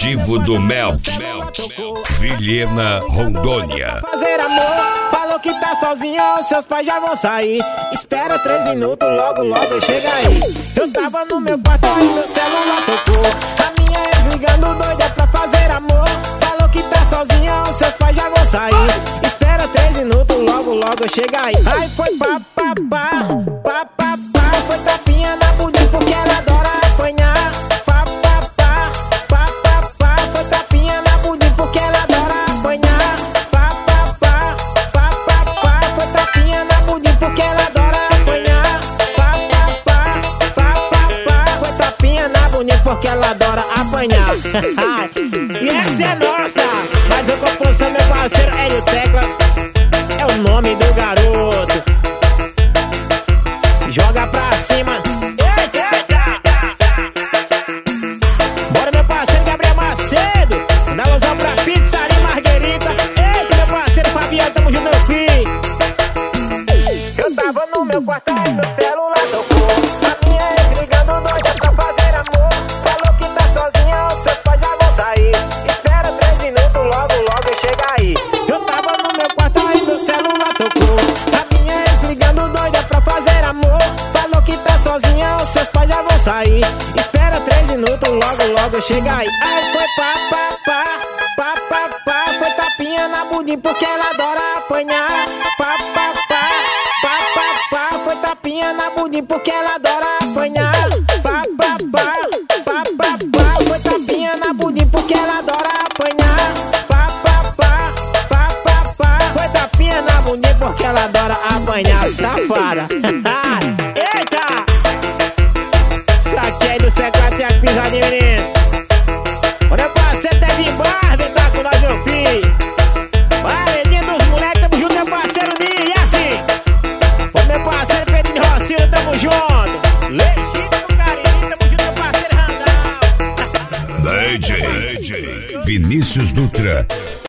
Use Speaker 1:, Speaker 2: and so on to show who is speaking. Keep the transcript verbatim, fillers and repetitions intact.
Speaker 1: Coletivo do Melk, Vilhena, Rondônia.
Speaker 2: Fazer amor, falou que tá sozinha, seus pais já vão sair. Espera três minutos, logo logo chega aí. Eu tava no meu quarto e meu celular tocou. A minha ex ligando doida pra fazer amor. Falou que tá sozinha, seus pais já vão sair. Espera três minutos, logo logo chega aí. Aí foi pá, pá, pá, pá, pá, pá. Foi tapinha na bunda porque ela adora apanhar. Pá, pá, pá, pá, pá, pá. Foi tapinha na bunda porque ela adora apanhar. Pá, pá, pá, pá, pá, pá. Foi tapinha na bunda porque ela adora apanhar. Pá, pá, pá, pá, pá, pá. Foi tapinha na bunda porque ela adora apanhar. E essa é nossa, mas a composição, meu parceiro, é o Teclas. É o nome do garoto. Joga pra cima. Eita, eita. Bora, meu parceiro Gabriel Macedo. Dá alusão pra Pizzaria Marguerita. Eita, meu parceiro Fabiano, tamo junto, meu filho. Eu tava no meu quarto e meu celular tocou. A minha ex ligando doida pra fazer amor. Falou que tá sozinha, os seus pais já vão sair. Espera três minutos, logo logo chega aí. Eu tava no meu quarto e meu celular tocou. A minha ex ligando doida pra fazer amor. Falou que tá sozinha, os seus pais já vão sair. Espera três minutos, logo logo chega aí. Aí foi pá, pá, pá, pá, pá, pá. Foi tapinha na bundinha porque ela adora apanhar. Pá, pá, pá, pá, pá, pá. Foi tapinha na bundinha porque ela adora apanhar. Pá, pá, pá, pá, pá, pá. Foi tapinha na bundinha porque ela adora apanhar. Pá, pá, pá, pá, pá, pá. Foi tapinha na bundinha porque ela adora apanhar, safada. Eita! Saquei do C quatro e a pisadinha, menino. Olha, parceiro, deve ir barba, tá com nós, meu filho. Valedinha dos moleques, tamo junto, meu parceiro Ninho. E assim, ô meu parceiro Pedrinho Rocinho, tamo junto. Legítimo carinho, tamo junto, meu parceiro Randall.
Speaker 1: D J Vinícius Dutra